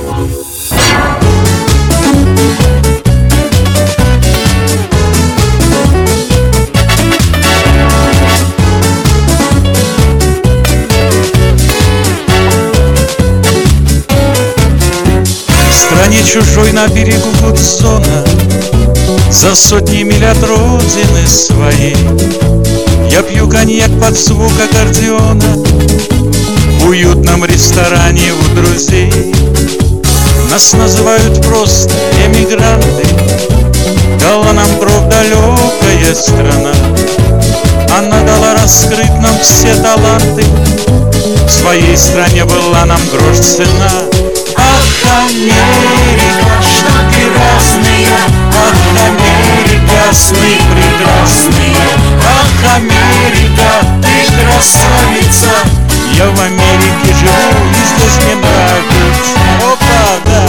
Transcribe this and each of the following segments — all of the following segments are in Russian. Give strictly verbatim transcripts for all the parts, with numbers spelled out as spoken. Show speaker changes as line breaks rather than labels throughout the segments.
В стране чужой на берегу Гудзона, за сотни миль от родины своей, я пью коньяк под звук аккордеона в уютном ресторане у друзей. Нас называют просто эмигранты, дала нам кровь далекая страна. Она дала раскрыть нам все таланты, в своей стране была нам грош цена. Ах, Америка, штаты разные, ах, Америка, сны прекрасные. Ах, Америка, ты красавица, я в Америке живу и здесь мне нравится. Опа, да!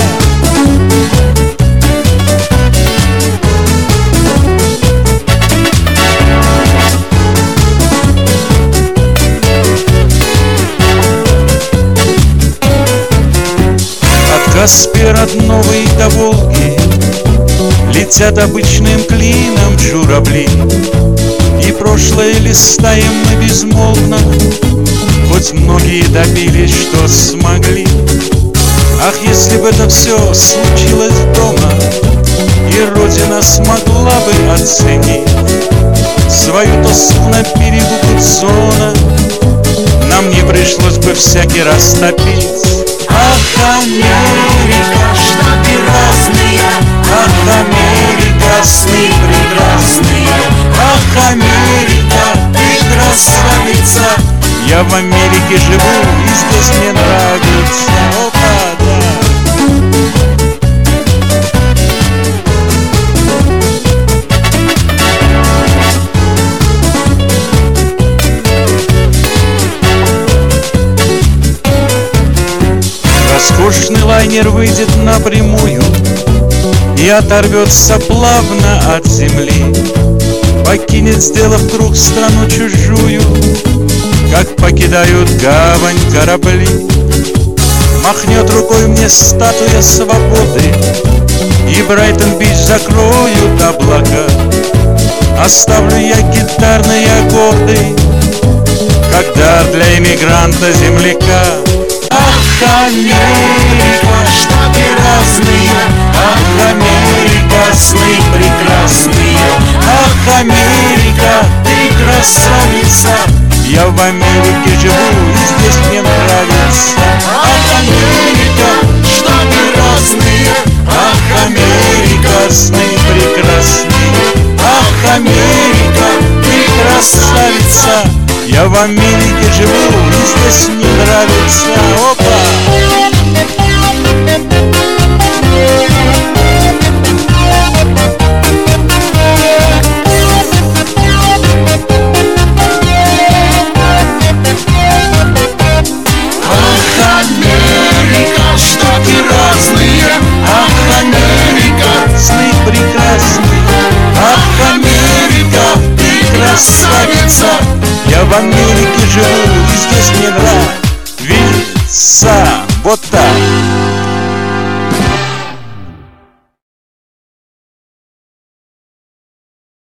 Каспия родного и до Волги летят обычным клином журавли, и прошлое листаем мы безмолвно, хоть многие добились, что смогли. Ах, если бы это все случилось дома, и Родина смогла бы оценить свою тоску на берегу Гудзона, нам не пришлось бы всякий раз топить. Ах, Америка, штаты разные, ах, Америка, сны прекрасные. Ах, Америка, ты красавица, я в Америке живу и здесь мне нравится. Опа, да! Роскошный лайнер выйдет напрямую и оторвется плавно от земли, покинет, сделав круг, страну чужую, как покидают гавань корабли. Махнет рукой мне статуя свободы, и Брайтон-Бич закроют облака. Оставлю я гитарные аккорды, как дар для иммигранта-земляка. Ах, Америка, штаты разные, ах, Америка, сны прекрасные. Ах, Америка, ты красавица, я в Америке живу и здесь мне нравится. Ах, Америка, штаты разные, ах, Америка, сны прекрасные. Ах, Америка, ты красавица, я в Америке живу и здесь мне нравится. Опа! Ах, Америка, штаты разные, ах, Америка, сны прекрасные. Ах, Америка, ты красавица, я в Америке живу и здесь мне нравится. Вот так.